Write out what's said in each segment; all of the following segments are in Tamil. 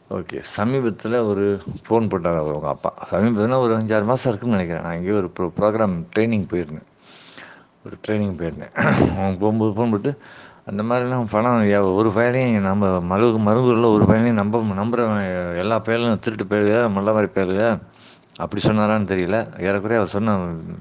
ஓகே. சமீபத்தில ஒரு ஃபோன் போட்டாரு உங்க அப்பா. சமீபத்தில ஒரு 5, 6 மாசம் இருக்குன்னு நெனைக்கிறேன். நான் எங்கேயோ ஒரு ப்ரோகிராம் ட்ரெய்னிங் போயிருந்தேன். ஒரு ட்ரெய்னிங் போயிருந்தேன். அவங்க போம்போது ஃபோன் போட்டு, அந்த மாரிலாம் பணம் ஒரு பயலையும் நம்ம மருங்கூர்ல ஒரு பயலையும் நம்புறவன் எல்லா பயலும் திருட்டு பயலுக, மொள்ள மாரி பயலுக. அப்படி சொன்னாரான்னு தெரியல. ஏறக்குறைய அவர் சொன்ன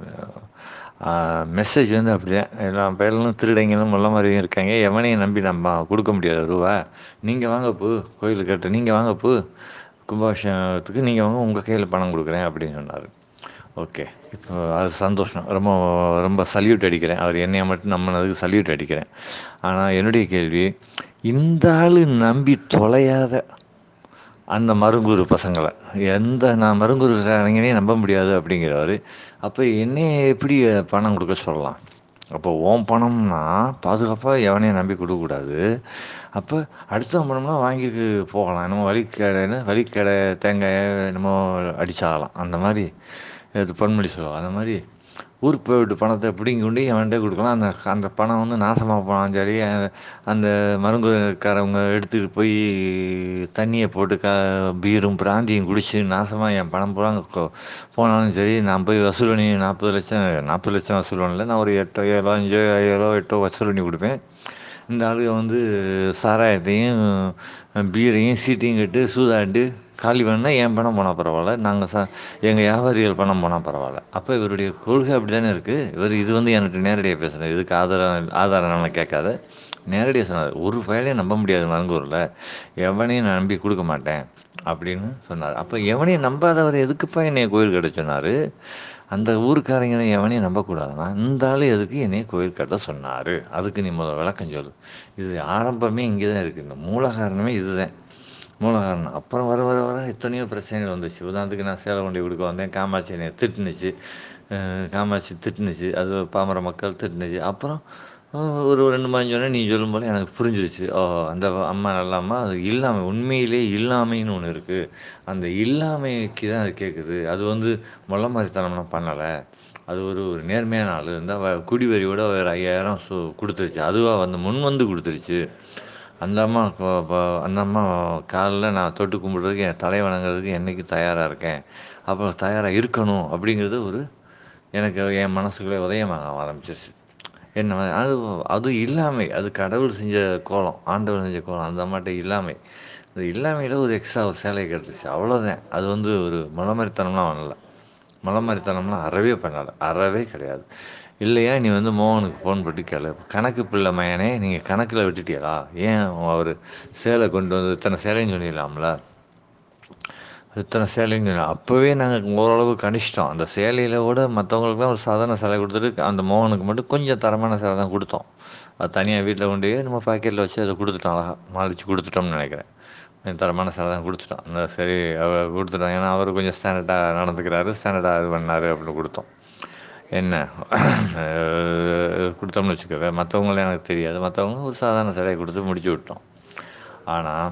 மெசேஜ் வந்து அப்படிதான். எல்லா பயலுங்களும் திருடைங்களும் மொள்ள மாரியும் இருக்காங்க. எவனையும் நம்பி நம்ம குடுக்க முடியாது ரூவா. நீங்க வாங்க கோயிலுக்கு கட்ட நீங்க வாங்க கும்பாபிஷேகத்துக்கு நீங்க வாங்க, உங்க கையில பணம் குடுக்குறேன் அப்படின்னு சொன்னாரு. ஓகே. இப்போ அது சந்தோஷம். ரொம்ப ரொம்ப சல்யூட் அடிக்கிறேன். அவர் என்னைய மட்டும் நம்புனதுக்கு சல்யூட் அடிக்கிறேன். ஆனா என்னுடைய கேள்வி, இந்த ஆளு நம்பி தொலையாத அந்த மருங்கூர் பசங்கள, நான் மருங்கூர்காரங்களையும் நம்ப முடியாது அப்படிங்கிறவரு, அப்ப என்னைய எப்படி பணம் குடுக்க சொல்லலாம்? அப்போ உன் பணம்னா, பாதுகாப்பா எவனையும் நம்பி குடுக்கக்கூடாது. அப்ப அடுத்தவன் பணம்னா வாங்கிட்டு போகலாம். என்னமோ வழிக்கடை தேங்காய என்னமோ அடிச்சாகலாம். அந்த மாரி இது பொன்முடி சொல்லுவா. அந்த மாரி ஊருக்கு போய்விட்டு பணத்த பிடுங்கி கொண்டு எவன்ட்டயோ குடுக்கலாம். அந்த அந்த பணம் வந்து நாசமா போனாலும் சரி, அந்த மருந்துகாரவங்க எடுத்துட்டு போய் தண்ணிய போட்டு பீரும், பிராந்தியும் குடிச்சு நாசமா என் பணம் பூரா போனாலும் சரி, நான் போய் வசூல் பண்ணி 40,00,000 வசூல் பண்ணல. நான் ஒரு 8, 7, 5, 7, 8 வசூல் பண்ணி குடுப்பேன். இந்த ஆளுக வந்து சாராயத்தையும், பீரையும், சீட்டையும் கட்டு சூதாடி காலி பண்ணா என் பணம் போனா பரவால்ல. எங்க வியாபாரிகள் பணம் போனா பரவால்ல. அப்ப இவருடைய கொள்கை அப்படித்தானே இருக்கு. இது வந்து என்கிட்ட நேரடியா பேசுனது. இதுக்கு ஆதாரம்லாம் கேட்காத. நேரடியா சொன்னாரு. ஒரு பயலையும் நம்ப முடியாது மருங்கூர்ல. எவனையும் நான் நம்பி குடுக்க மாட்டேன் அப்படின்னு சொன்னாரு. அப்ப எவனையும் நம்பாதவர் எதுக்குப்பா என்னைய கோயில் கட்ட சொன்னாரு? அந்த ஊர்க்காரங்கள எவனையும் நம்பக்கூடாதுன்னா, இந்த ஆளு எதுக்கு என்னைய கோயில் கட்ட சொன்னாரு? அதுக்கு நீ விளக்கம் சொல்லு. இது ஆரம்பமே இங்க தான் இருக்கு. இந்த மூல காரணமே இதுதான். மூல காரணம். அப்புறம் வர வர வர எத்தனையோ பிரச்சனைகள் வந்துச்சு. உதாரணத்துக்கு நான் சேலை கொண்டு குடுக்க வந்தேன். காமாட்சி என்னைய திட்டுனுச்சு. காமாட்சி திட்டுனுச்சு. அது பாமர மக்கள் திட்டுனுச்சு. அப்புறம் ஒரு 2 மாதம் சொன்னேன். நீ சொல்லும் போல எனக்கு புரிஞ்சிருச்சு. ஓஹோ! அந்த அம்மா நல்ல அம்மா. அது இல்லாமை உண்மையிலேயே இல்லாமைன்னு ஒண்ணு இருக்கு. அந்த இல்லாமைக்கு தான் அது கேட்குது. அது வந்து மொள்ள மாரித்தனம்லாம் பண்ணல. அது ஒரு ஒரு நேர்மையான ஆளு. இந்த குடிவரியோட ஒரு 5,000 குடுத்துருச்சு. அதுவா வந்து முன் வந்து குடுத்துருச்சு. அந்த அம்மா அந்த அம்மா கால்ல நான் தொட்டு கும்பிடுறதுக்கு, என் தலை வணங்குறதுக்கு என்னைக்கும் தயாரா இருக்கேன். அப்போ தயாரா இருக்கணும் அப்படிங்கிறது எனக்கு என் மனசுக்குள்ளே உதயமாக ஆரம்பிச்சிருச்சு. என்ன அது அது இல்லாமை. அது கடவுள் செஞ்ச கோலம். ஆண்டவன் செஞ்ச கோலம். அந்த அம்மாட்ட இல்லாமை. அந்த இல்லாமையில ஒரு எக்ஸ்ட்ரா ஒரு சேலைய கட்டுச்சு. அவ்வளோதான். அது வந்து ஒரு மொளமாரித்தனம்லாம் பண்ணல. மொளமாரித்தனம்லாம் அறவே பண்ணல. அறவே கிடையாது. இல்லையா நீ வந்து மோகனுக்கு ஃபோன் போட்டு கேளு. கணக்கு பிள்ளை மகனே, நீங்க கணக்குல விட்டுட்டீகளா? ஏன் அவரு சேலை கொண்டு வந்து இத்தனை சேலைன்னு சொன்னீங்களாம்ல? இத்தனை சேலைன்னு அப்போவே நாங்கள் ஓரளவு கணிச்சிட்டோம். அந்த சேலையில் கூட மற்றவங்களுக்குலாம் ஒரு சாதாரண சேலை கொடுத்துட்டு, அந்த மோகனுக்கு மட்டும் கொஞ்சம் தரமான சேலை தான் கொடுத்தோம். அது தனியாக வீட்டில் கொண்டு போய் நம்ம பாக்கெட்டில் வச்சு அதை கொடுத்துட்டோம். அழகா மாளிச்சு கொடுத்துட்டோம்னு நினைக்கிறேன். கொஞ்சம் தரமான சேலை தான் கொடுத்துட்டோம். அந்த சரி கொடுத்துட்டோம். ஏன்னா அவர் கொஞ்சம் ஸ்டாண்டர்டாக நடந்துக்கிறாரு, ஸ்டாண்டர்டாக இது பண்ணார் அப்படின்னு கொடுத்தோம். என்ன கொடுத்தோம்னு வச்சுக்கோங்க. மற்றவங்கள எனக்கு தெரியாது. மற்றவங்க ஒரு சாதாரண சேலையை கொடுத்து முடிச்சு விட்டோம். ஆனால்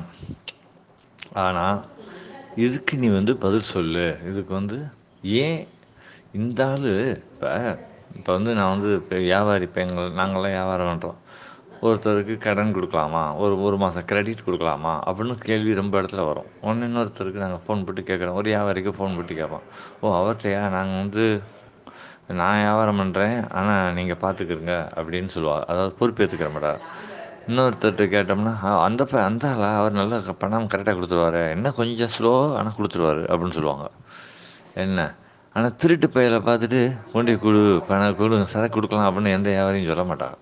ஆனால் இதுக்கு நீ வந்து பதில் சொல்லு. இதுக்கு வந்து ஏன் இந்த ஆளு இப்போ இப்போ வந்து நான் வந்து இப்போ வியாபாரி, இப்போ நாங்கள்லாம் வியாபாரம் பண்ணுறோம். ஒருத்தருக்கு கடன் கொடுக்கலாமா, ஒரு மாதம் கிரெடிட் கொடுக்கலாமா அப்படின்னு கேள்வி ரொம்ப இடத்துல வரும். ஒன்று இன்னொருத்தருக்கு நாங்கள் ஃபோன் போட்டு கேட்குறோம். ஒரு வியாபாரிக்கு ஃபோன் போட்டு கேட்போம். ஓ அவர்கிட்டயா, நாங்கள் வந்து நான் வியாபாரம் பண்ணுறேன், ஆனால் நீங்கள் பார்த்துக்கிருங்க அப்படின்னு சொல்லுவாங்க. அதாவது பொறுப்பேற்றுக்கிற மாட்டார். இன்னொருத்தர்கிட்ட கேட்டோம்னா, அந்த ஆளா அவர் நல்லா பணம் கரெக்டாக கொடுத்துருவாரு, என்ன கொஞ்சம் ஸ்லோ ஆனால் கொடுத்துருவாரு அப்படின்னு சொல்லுவாங்க. என்ன ஆனால் திருட்டு பையலை பார்த்துட்டு கொண்டு கொடு, பணம் கொடு, சரக்கு கொடுக்கலாம் அப்படின்னு எந்த வியாபாரியும் சொல்ல மாட்டாங்க.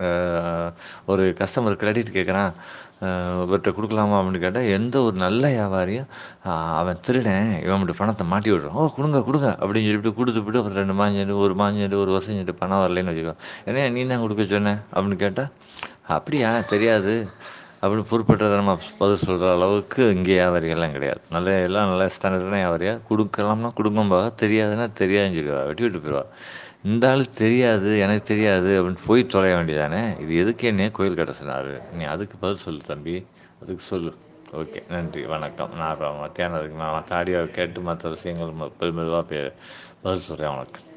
ஒரு கஸ்டமர் கிரெடிட் கேட்குறான், இவர்கிட்ட கொடுக்கலாமா அப்படின்னு கேட்டால் எந்த ஒரு நல்ல வியாபாரியும் அவன் திருடன், இவன் மட்டும் பணத்தை மாட்டி விடுறான், ஓ கொடுங்க கொடுங்க அப்படின்னு சொல்லிட்டு கொடுத்துட்டு ஒரு 2 மாதம் ஒரு மாதம் ஒரு வருஷம் சொல்லிட்டு பணம் வரலன்னு வச்சுக்கோ. ஏன்னா நீ தான் கொடுக்க சொன்னேன் அப்படின்னு கேட்டால், அப்படியா தெரியாது அப்படின்னு பொறுப்பேற்றதனமாக பதில் சொல்கிற அளவுக்கு இங்கே வியாபாரிகள்லாம் கிடையாது. எல்லாம் நல்ல ஸ்டாண்டர்டான வியாபாரியாக கொடுக்கலாம்னா கொடுக்கும்போது தெரியாதுன்னா தெரியாதுன்னு சொல்லுவா, வெட்டி விட்டு போயிடுவா. இந்த ஆள் தெரியாது எனக்கு தெரியாது அப்படின்னு போய் தொலைய வேண்டியதானே. இது எதுக்கு என்னைய கோயில் கட்ட சொன்னார்? நீ அதுக்கு பதில் சொல்லு தம்பி, அதுக்கு சொல்லு. ஓகே, நன்றி, வணக்கம். நான் அப்புறம் மத்தியானம் இருக்கு, நான் ஆடியோவை கேட்டு மற்ற விஷயங்கள் மெதுவாக பதில் சொல்கிறேன் உனக்கு.